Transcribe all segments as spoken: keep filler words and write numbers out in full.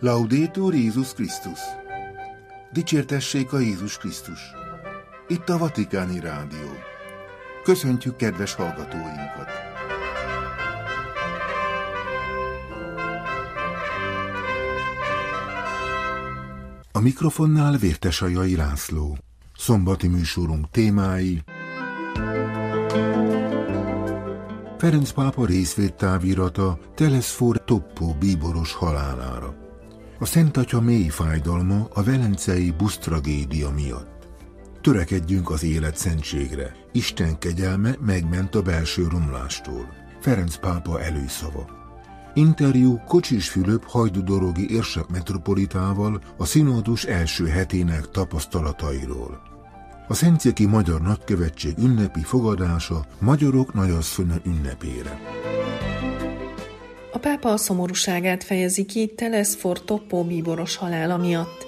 Laudetur Jézus Krisztus! Dicsértessék a Jézus Krisztus! Itt a Vatikáni Rádió. Köszöntjük kedves hallgatóinkat! A mikrofonnál Vértesajai László. Szombati műsorunk témái: Ferenc pápa részvédtávirata Telesfor Toppo bíboros halálára. A Szent Atya mély fájdalma a velencei busztragédia miatt. Törekedjünk az élet szentségre. Isten kegyelme megment a belső romlástól. Ferenc pápa előszava. Interjú Kocsis Fülöp hajdúdorogi érsek metropolitával a színódus első hetének tapasztalatairól. A Szentszéki Magyar Nagykövetség ünnepi fogadása Magyarok Nagyasszonya ünnepére. A pápa a szomorúságát fejezi ki Telesfor Toppo bíboros halála miatt.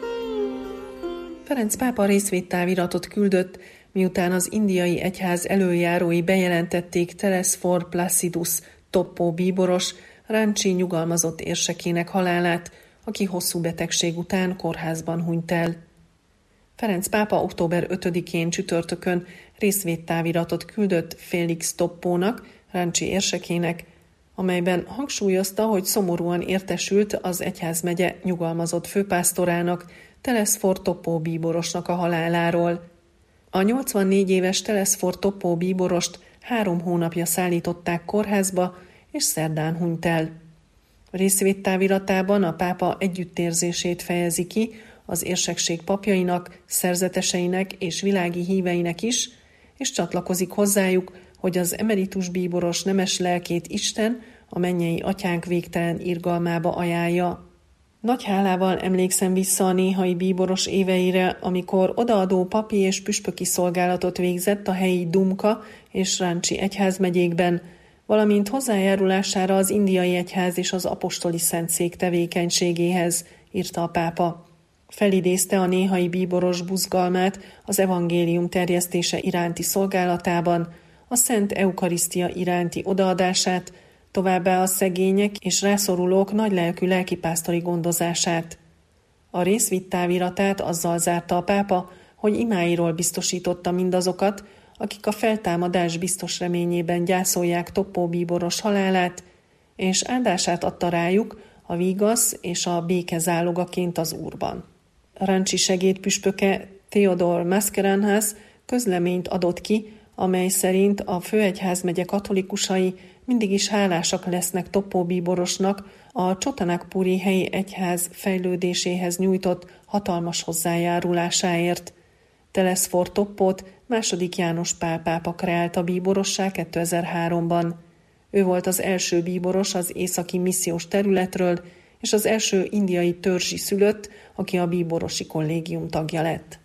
Ferenc pápa részvédtáviratot küldött, miután az indiai egyház elöljárói bejelentették Telesfor Placidus Toppo bíboros, Ranchi nyugalmazott érsekének halálát, aki hosszú betegség után kórházban hunyt el. Ferenc pápa október ötödikén csütörtökön részvédtáviratot küldött Félix Toppónak, Ranchi érsekének, amelyben hangsúlyozta, hogy szomorúan értesült az egyházmegye nyugalmazott főpásztorának, Telesfor Toppo bíborosnak a haláláról. A nyolcvannégy éves Telesfor Toppo bíborost három hónapja szállították kórházba, és szerdán hunyt el. A részvédtáviratában a pápa együttérzését fejezi ki az érsekség papjainak, szerzeteseinek és világi híveinek is, és csatlakozik hozzájuk, hogy az emeritus bíboros nemes lelkét Isten, a mennyei atyánk végtelen irgalmába ajánlja. Nagy hálával emlékszem vissza a néhai bíboros éveire, amikor odaadó papi és püspöki szolgálatot végzett a helyi Dumka és Ranchi egyházmegyékben, valamint hozzájárulására az indiai egyház és az apostoli szentszék tevékenységéhez, írta a pápa. Felidézte a néhai bíboros buzgalmát az evangélium terjesztése iránti szolgálatában, a Szent Eukarisztia iránti odaadását, továbbá a szegények és rászorulók nagylelkű lelkipásztori gondozását. A részvédtáviratát azzal zárta a pápa, hogy imáiról biztosította mindazokat, akik a feltámadás biztos reményében gyászolják Toppo bíboros halálát, és áldását adta rájuk a vigasz és a béke zálogaként az Úrban. Ranchi segédpüspöke Theodor Mascarenhas közleményt adott ki, amely szerint a főegyházmegye katolikusai mindig is hálásak lesznek Toppo bíborosnak a Csotanagpuri helyi egyház fejlődéséhez nyújtott hatalmas hozzájárulásáért. Telesfor Toppót második János Pál pápa kreálta bíborossá kétezer-háromban. Ő volt az első bíboros az északi missziós területről, és az első indiai törzsi szülött, aki a bíborosi kollégium tagja lett.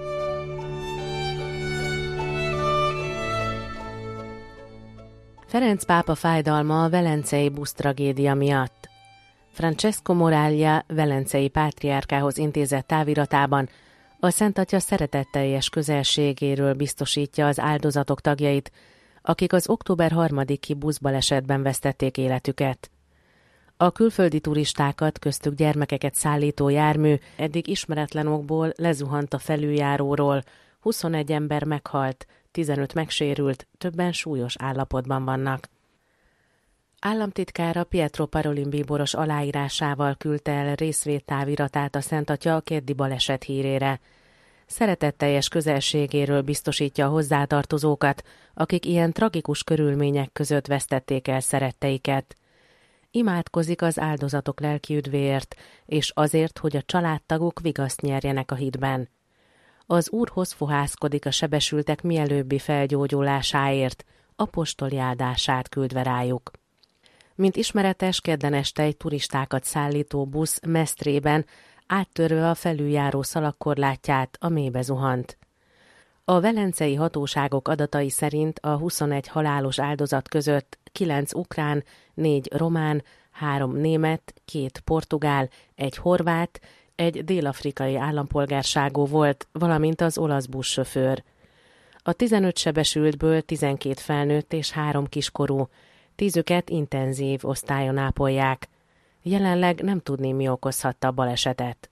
Ferenc pápa fájdalma a velencei busztragédia miatt. Francesco Moraglia velencei pátriárkához intézett táviratában a Szent Atya szeretetteljes közelségéről biztosítja az áldozatok tagjait, akik az október harmadiki buszbalesetben vesztették életüket. A külföldi turistákat, köztük gyermekeket szállító jármű eddig ismeretlen okból lezuhant a felüljáróról, huszonegy ember meghalt, tizenöt megsérült, többen súlyos állapotban vannak. Államtitkára Pietro Parolin bíboros aláírásával küldte el részvédtáviratát a Szent Atya a keddi baleset hírére. Szeretetteljes közelségéről biztosítja a hozzátartozókat, akik ilyen tragikus körülmények között vesztették el szeretteiket. Imádkozik az áldozatok lelki üdvéért, és azért, hogy a családtagok vigaszt nyerjenek a hitben. Az Úrhoz fohászkodik a sebesültek mielőbbi felgyógyulásáért, apostoli áldását küldve rájuk. Mint ismeretes, kedden este egy turistákat szállító busz Mestrében áttörve a felüljáró szalagkorlátját a mélybe zuhant. A velencei hatóságok adatai szerint a huszonegy halálos áldozat között kilenc ukrán, négy román, három német, két portugál, egy horvát, egy dél-afrikai állampolgárságú volt, valamint az olasz buszsofőr. A tizenöt sebesültből tizenkét felnőtt és három kiskorú, tízüket intenzív osztályon ápolják. Jelenleg nem tudni, mi okozhatta a balesetet.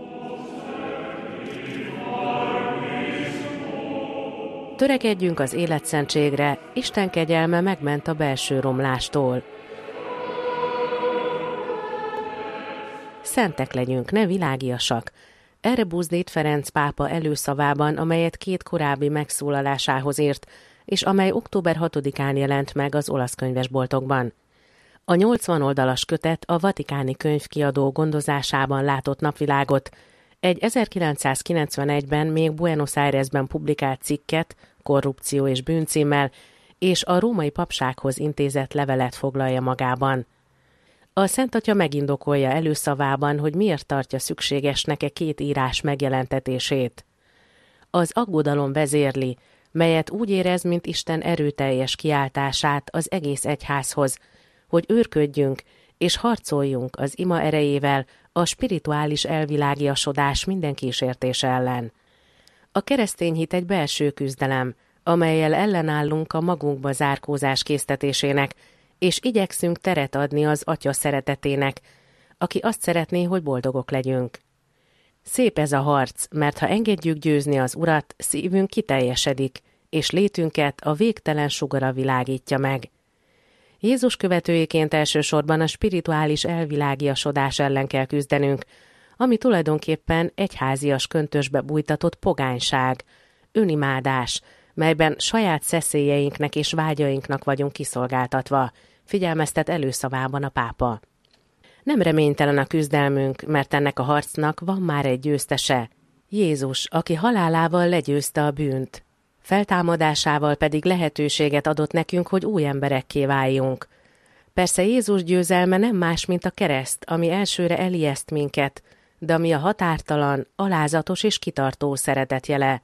Törekedjünk az életszentségre, Isten kegyelme megment a belső romlástól. Szentek legyünk, ne világiasak. Erre buzdít Ferenc pápa előszavában, amelyet két korábbi megszólalásához írt, és amely október hatodikán jelent meg az olasz könyvesboltokban. A nyolcvan oldalas kötet a Vatikáni Könyvkiadó gondozásában látott napvilágot, egy ezerkilencszázkilencvenegyben még Buenos Airesben publikált cikket, Korrupció és bűn címmel, és a római papsághoz intézett levelet foglalja magában. A Szent Atya megindokolja előszavában, hogy miért tartja szükségesnek e két írás megjelentetését. Az aggodalom vezérli, melyet úgy érez, mint Isten erőteljes kiáltását az egész egyházhoz, hogy őrködjünk és harcoljunk az ima erejével a spirituális elvilágiasodás minden kísértése ellen. A keresztény hit egy belső küzdelem, amellyel ellenállunk a magunkba zárkózás késztetésének, és igyekszünk teret adni az Atya szeretetének, aki azt szeretné, hogy boldogok legyünk. Szép ez a harc, mert ha engedjük győzni az Urat, szívünk kiteljesedik, és létünket a végtelen sugara világítja meg. Jézus követőiként elsősorban a spirituális elvilágiasodás ellen kell küzdenünk, ami tulajdonképpen egyházias köntösbe bújtatott pogányság, önimádás, melyben saját szeszélyeinknek és vágyainknak vagyunk kiszolgáltatva, figyelmeztet előszavában a pápa. Nem reménytelen a küzdelmünk, mert ennek a harcnak van már egy győztese, Jézus, aki halálával legyőzte a bűnt. Feltámadásával pedig lehetőséget adott nekünk, hogy új emberekké váljunk. Persze Jézus győzelme nem más, mint a kereszt, ami elsőre elijeszt minket, de ami a határtalan, alázatos és kitartó szeretet jele.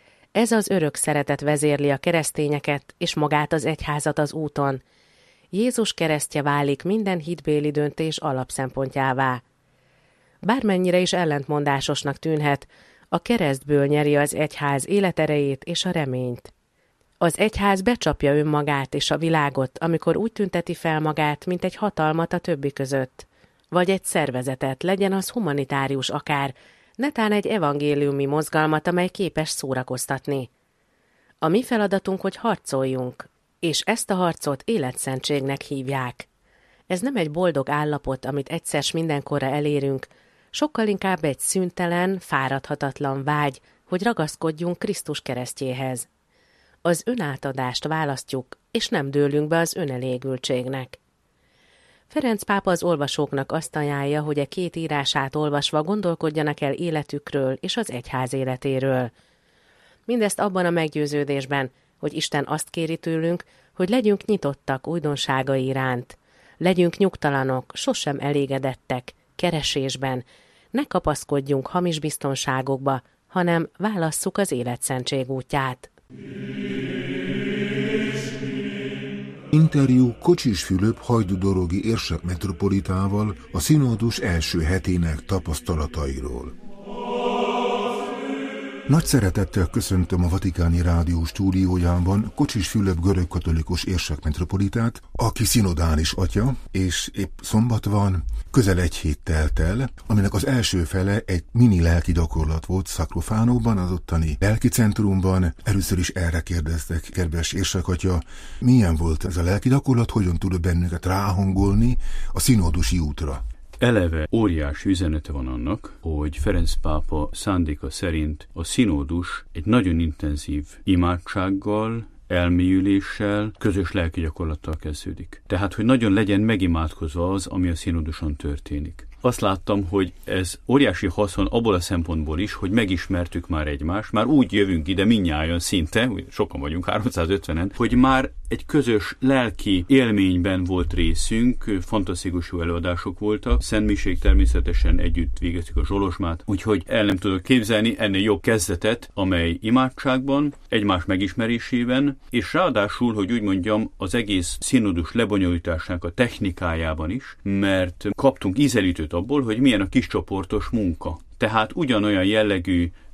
Ez az örök szeretet vezérli a keresztényeket és magát az egyházat az úton. Jézus keresztje válik minden hitbéli döntés alapszempontjává. Bármennyire is ellentmondásosnak tűnhet, a keresztből nyeri az egyház életerejét és a reményt. Az egyház becsapja önmagát és a világot, amikor úgy tünteti fel magát, mint egy hatalmat a többi között. Vagy egy szervezetet, legyen az humanitárius akár, netán egy evangéliumi mozgalmat, amely képes szórakoztatni. A mi feladatunk, hogy harcoljunk, és ezt a harcot életszentségnek hívják. Ez nem egy boldog állapot, amit egyszer s mindenkorra elérünk, sokkal inkább egy szüntelen, fáradhatatlan vágy, hogy ragaszkodjunk Krisztus keresztjéhez. Az önátadást választjuk, és nem dőlünk be az önelégültségnek. Ferenc pápa az olvasóknak azt ajánlja, hogy a két írását olvasva gondolkodjanak el életükről és az egyház életéről. Mindezt abban a meggyőződésben, hogy Isten azt kéri tőlünk, hogy legyünk nyitottak újdonságai iránt. Legyünk nyugtalanok, sosem elégedettek, keresésben, ne kapaszkodjunk hamis biztonságokba, hanem válasszuk az életszentség útját. Interjú Kocsis Fülöp hajdúdorogi érsek metropolitával a színódus első hetének tapasztalatairól. Nagy szeretettel köszöntöm a Vatikáni Rádió stúdiójában Kocsis Fülöp görögkatolikus érsek metropolitát, aki szinodális atya, és épp szombat van, közel egy hét telt el, aminek az első fele egy mini lelki gyakorlat volt Szakrofánóban, az ottani lelki centrumban. Először is erre kérdeztek, kedves érsek atya, milyen volt ez a lelki gyakorlat, hogyan tud bennünket ráhangolni a színódusi útra? Eleve óriási üzenete van annak, hogy Ferenc pápa szándéka szerint a színódus egy nagyon intenzív imádsággal, elmélyüléssel, közös lelki gyakorlattal kezdődik. Tehát, hogy nagyon legyen megimádkozva az, ami a színóduson történik. Azt láttam, hogy ez óriási haszon abból a szempontból is, hogy megismertük már egymást, már úgy jövünk ide mindnyájan szinte, sokan vagyunk, háromszázötvenen, hogy már egy közös lelki élményben volt részünk, fantasztikus jó előadások voltak, szentmisék természetesen együtt végeztük a zsolozsmát, úgyhogy el nem tudok képzelni ennél jobb kezdetet, amely imádságban, egymás megismerésében, és ráadásul, hogy úgy mondjam, az egész színodus lebonyolításának a technikájában is, mert kaptunk ízelítőt abból, hogy milyen a kiscsoportos munka. Tehát ugyanolyan jellegű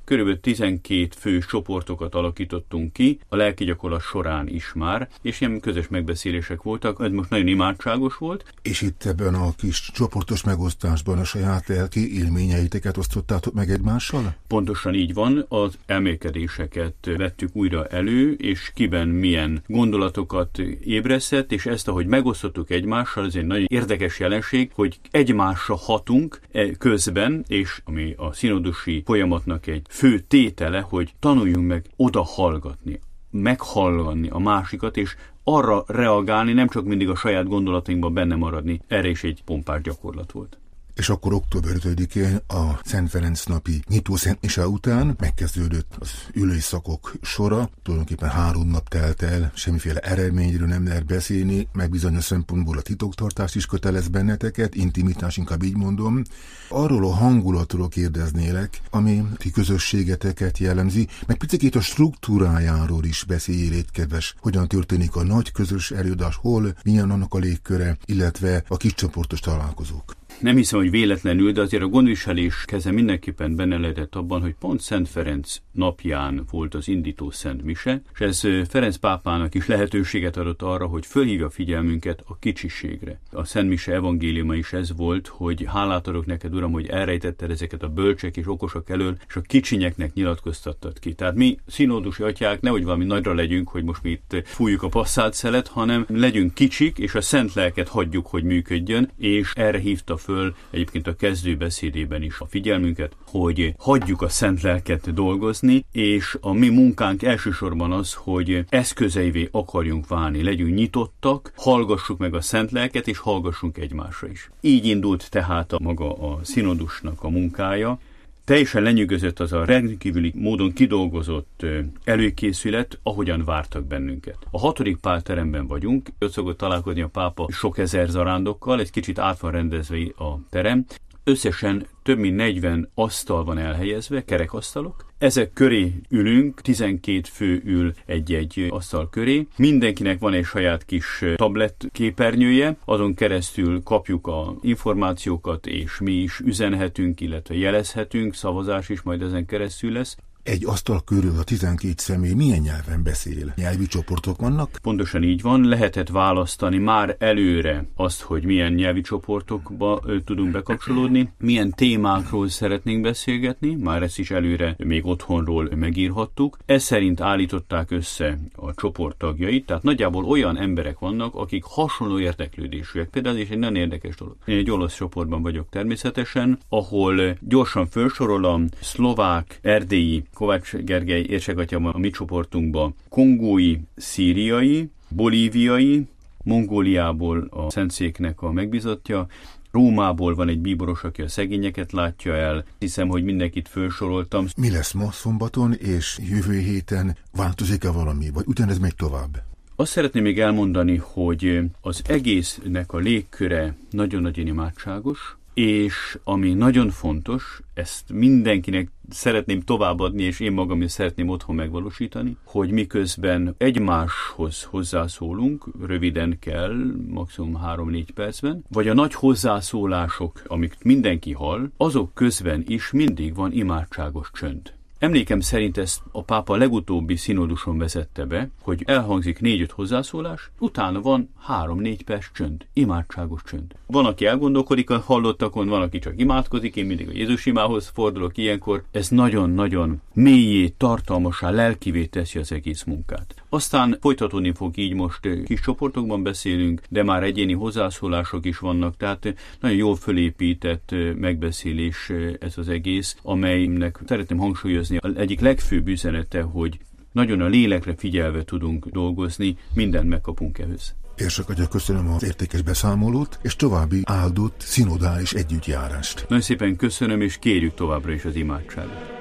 körülbelül tizenkét fő csoportokat alakítottunk ki, a lelki gyakorlat során is már, és ilyen közös megbeszélések voltak, ez most nagyon imádságos volt. És itt ebben a kis csoportos megosztásban a saját lelki élményeiteket osztottátok meg egymással? Pontosan így van, az elmélkedéseket vettük újra elő, és kiben milyen gondolatokat ébresztett, és ezt, ahogy megosztottuk egymással, ez egy nagyon érdekes jelenség, hogy egymásra hatunk közben, és ami a szinodusi folyamatnak egy fő tétele, hogy tanuljunk meg oda hallgatni, meghallgatni a másikat, és arra reagálni, nem csak mindig a saját gondolatainkban benne maradni. Erre is egy pompás gyakorlat volt. És akkor október ötödikén a Szent Ferenc napi nyitószentmise után megkezdődött az ülésszakok sora. Tulajdonképpen három nap telt el, semmiféle eredményről nem lehet beszélni, meg bizonyos szempontból a titoktartás is kötelez benneteket, intimitás, inkább így mondom. Arról a hangulatról kérdeznélek, ami ti közösségeteket jellemzi, meg picit a struktúrájáról is beszélj, légy kedves, hogyan történik a nagy közös előadás, hol, milyen annak a légköre, illetve a kiscsoportos találkozók. Nem hiszem, hogy véletlenül, de azért a gondviselés keze mindenképpen benne lehetett abban, hogy pont Szent Ferenc napján volt az indító Szent Mise, és ez Ferenc pápának is lehetőséget adott arra, hogy fölhívja figyelmünket a kicsiségre. A Szent Mise evangéliuma is ez volt, hogy hálát adok neked, Uram, hogy elrejtetted ezeket a bölcsek és okosak elől, és a kicsinyeknek nyilatkoztattad ki. Tehát mi színódusi atyák nehogy valami nagyra legyünk, hogy most mi itt fújjuk a passzált szelet, hanem legyünk kicsik, és a szent lelket hagyjuk, hogy működjön, és erre hívta föl egyébként a kezdő beszédében is a figyelmünket, hogy hagyjuk a szent lelket dolgozni, és a mi munkánk elsősorban az, hogy eszközeivé akarjunk válni, legyünk nyitottak, hallgassuk meg a szent lelket, és hallgassunk egymásra is. Így indult tehát a maga a színodusnak a munkája. Teljesen lenyűgözött az a rendkívüli módon kidolgozott előkészület, ahogyan vártak bennünket. A hatodik Pál teremben vagyunk, ott szokott találkozni a pápa sok ezer zarándokkal, egy kicsit át van rendezve a terem. Összesen több mint negyven asztal van elhelyezve, kerekasztalok. Ezek köré ülünk, tizenkét fő ül egy-egy asztal köré. Mindenkinek van egy saját kis tablet képernyője, azon keresztül kapjuk az információkat, és mi is üzenhetünk, illetve jelezhetünk, szavazás is majd ezen keresztül lesz. Egy asztal körül a tizenkét személy milyen nyelven beszél? Nyelvi csoportok vannak? Pontosan így van, lehetett választani már előre azt, hogy milyen nyelvi csoportokba ö, tudunk bekapcsolódni, milyen témákról szeretnénk beszélgetni, már ezt is előre még otthonról megírhattuk. Ez szerint állították össze a csoport tagjait, tehát nagyjából olyan emberek vannak, akik hasonló érdeklődésűek. Például ez is egy nagyon érdekes dolog. Én egy olasz csoportban vagyok természetesen, ahol gyorsan felsorolom szlovák, erdélyi, Kovács Gergely érsegatya a mi csoportunkba, kongói, szíriai, bolíviai, Mongóliából a Szentszéknek a megbízottja, Rómából van egy bíboros, aki a szegényeket látja el. Hiszem, hogy mindenkit felsoroltam. Mi lesz ma szombaton és jövő héten? Változik-e valami, vagy ugyanez megy tovább? Azt szeretném még elmondani, hogy az egésznek a légköre nagyon-nagyon imádságos, és ami nagyon fontos, ezt mindenkinek szeretném továbbadni, és én magam is szeretném otthon megvalósítani, hogy miközben egymáshoz hozzászólunk, röviden kell, maximum három-négy percben, vagy a nagy hozzászólások, amik mindenki hall, azok közben is mindig van imádságos csönd. Emlékem szerint ezt a pápa legutóbbi szinoduson vezette be, hogy elhangzik négy-öt hozzászólás, utána van három-négy perc csönd, imádságos csönd. Van, aki elgondolkodik a hallottakon, van, aki csak imádkozik, én mindig a Jézus imához fordulok ilyenkor. Ez nagyon-nagyon mélyé, tartalmasá, lelkivé teszi az egész munkát. Aztán folytatódni fog így, most kis csoportokban beszélünk, de már egyéni hozzászólások is vannak, tehát nagyon jól fölépített megbeszélés ez az egész, amelynek szeretném hangsúlyozni, az egyik legfőbb üzenete, hogy nagyon a lélekre figyelve tudunk dolgozni, mindent megkapunk ehhez. Érsegatya, köszönöm az értékes beszámolót, és további áldott szinodális együttjárást. Nagyon szépen köszönöm, és kérjük továbbra is az imádságot.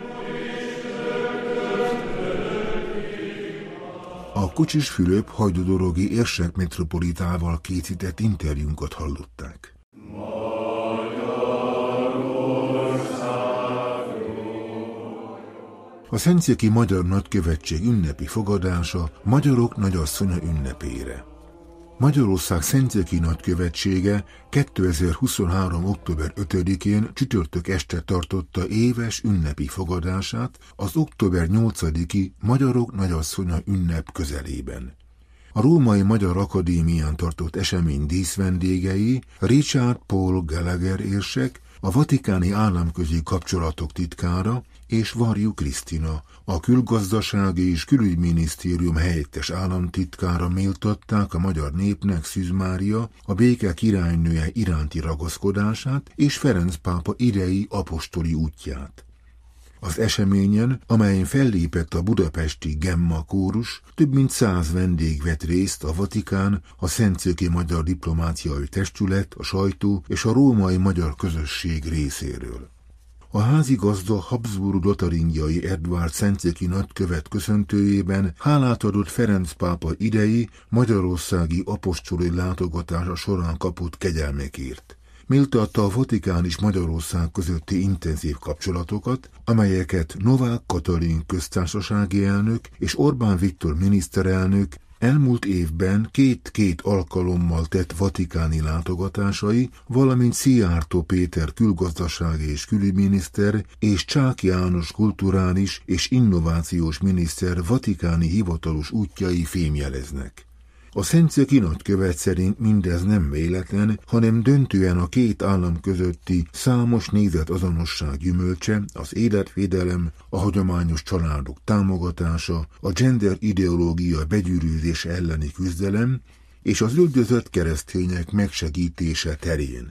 A Kocsis Fülöp hajdúdorogi érsek metropolitával készített interjúnkat hallották. A Szentszéki Magyar Nagykövetség ünnepi fogadása Magyarok Nagyasszonya ünnepére. Magyarország Szentszéki nagykövetsége kétezer-huszonhárom. október ötödikén csütörtök este tartotta éves ünnepi fogadását az október nyolcadiki Magyarok Nagyasszonya ünnep közelében. A Római Magyar Akadémián tartott esemény díszvendégei Richard Paul Gallagher érsek, a Vatikáni Államközi Kapcsolatok titkára, és Varjú Krisztina, a Külgazdasági és Külügyminisztérium helyettes államtitkára méltatták a magyar népnek Szűz Mária, a béke királynője iránti ragaszkodását és Ferenc pápa idei apostoli útját. Az eseményen, amelyen fellépett a budapesti Gemma kórus, több mint száz vendég vett részt a Vatikán, a Szentszéki Magyar Diplomáciai Testület, a sajtó és a római magyar közösség részéről. A házigazda Habsburg-lotaringiai Edvárd szentszéki nagykövet köszöntőjében hálát adott Ferenc pápa idei magyarországi apostoli látogatása során kapott kegyelmekért. Méltatta a Vatikán és Magyarország közötti intenzív kapcsolatokat, amelyeket Novák Katalin köztársasági elnök és Orbán Viktor miniszterelnök elmúlt évben két-két alkalommal tett vatikáni látogatásai, valamint Szijjártó Péter külgazdasági és külügyminiszter és Csák János kulturális és innovációs miniszter vatikáni hivatalos útjai fémjeleznek. A szentszéki nagykövet szerint mindez nem véletlen, hanem döntően a két állam közötti számos nézetazonosság gyümölcse, az életvédelem, a hagyományos családok támogatása, a gender ideológia begyűrűzése elleni küzdelem és az üldözött keresztények megsegítése terén.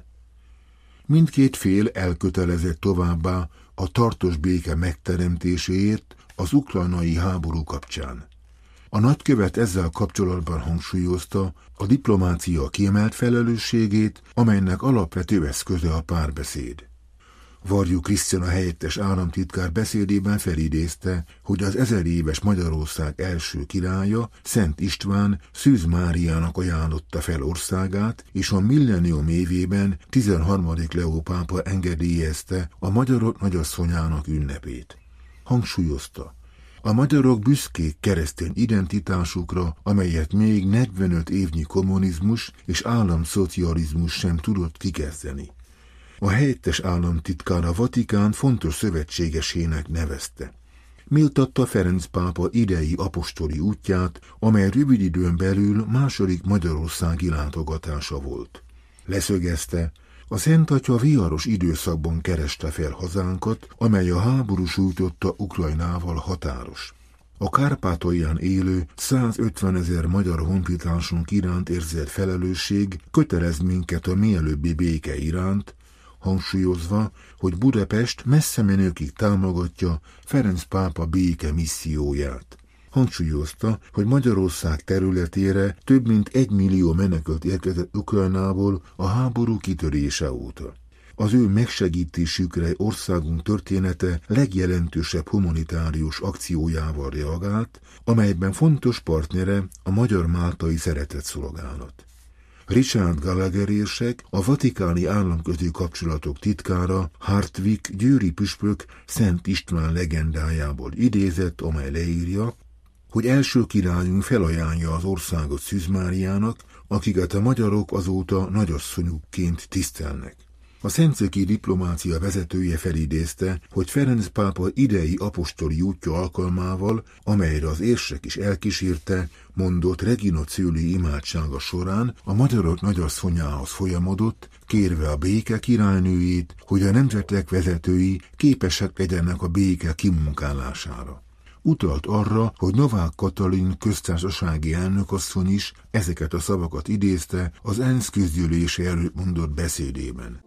Mindkét fél elkötelezett továbbá a tartós béke megteremtéséért az ukrajnai háború kapcsán. A nagykövet ezzel kapcsolatban hangsúlyozta a diplomácia kiemelt felelősségét, amelynek alapvető eszköze a párbeszéd. Varjú Krisztina helyettes államtitkár beszédében felidézte, hogy az ezer éves Magyarország első királya, Szent István Szűz Máriának ajánlotta fel országát, és a millennium évében tizenharmadik Leó pápa engedélyezte a Magyarok Nagyasszonyának ünnepét. Hangsúlyozta, a magyarok büszkék keresztény identitásukra, amelyet még negyvenöt évnyi kommunizmus és államszocializmus sem tudott kikezdeni. A helyettes államtitkár a Vatikán fontos szövetségesének nevezte. Méltatta Ferenc pápa idei apostoli útját, amely rövid időn belül második magyarországi látogatása volt. Leszögezte, a Szent Atya viharos időszakban kereste fel hazánkat, amely a háború sújtotta Ukrajnával határos. A Kárpátalján élő százötvenezer magyar honfitársunk iránt érzett felelősség kötelez minket a mielőbbi béke iránt, hangsúlyozva, hogy Budapest messze menőkig támogatja Ferenc pápa béke misszióját. Hangsúlyozta, hogy Magyarország területére több mint egy millió menekült érkezett Ukrajnából a háború kitörése óta. Az ő megsegítésükre országunk története legjelentősebb humanitárius akciójával reagált, amelyben fontos partnere a Magyar-Máltai Szeretetszolgálat. Richard Gallagher érsek, a Vatikáni Államközi Kapcsolatok titkára Hartwig győri püspök Szent István legendájából idézett, amely leírja, hogy első királyunk felajánlja az országot Szűz Máriának, akiket a magyarok azóta nagyasszonyukként tisztelnek. A szentszéki diplomácia vezetője felidézte, hogy Ferenc pápa idei apostoli útja alkalmával, amelyre az érsek is elkísérte, mondott Regina Coeli imádsága során a magyarok nagyasszonyához folyamodott, kérve a béke királynőjét, hogy a nemzetek vezetői képesek legyenek a béke kimunkálására. Utalt arra, hogy Novák Katalin köztársasági elnökasszony is ezeket a szavakat idézte az ENSZ közgyűlése előtt mondott beszédében.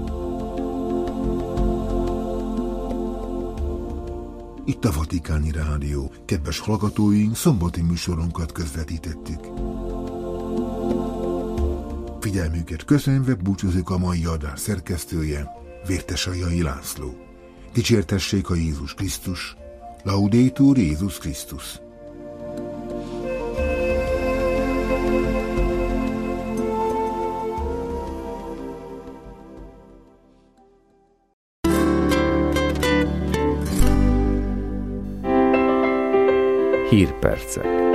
Itt a Vatikáni Rádió. Kedves hallgatóink, szombati műsorunkat közvetítettük. Figyelmüket köszönve búcsúzik a mai adás szerkesztője, Vértesajai László. Dicsértessék a Jézus Krisztus! Laudetur Jézus Krisztus! Hírpercek.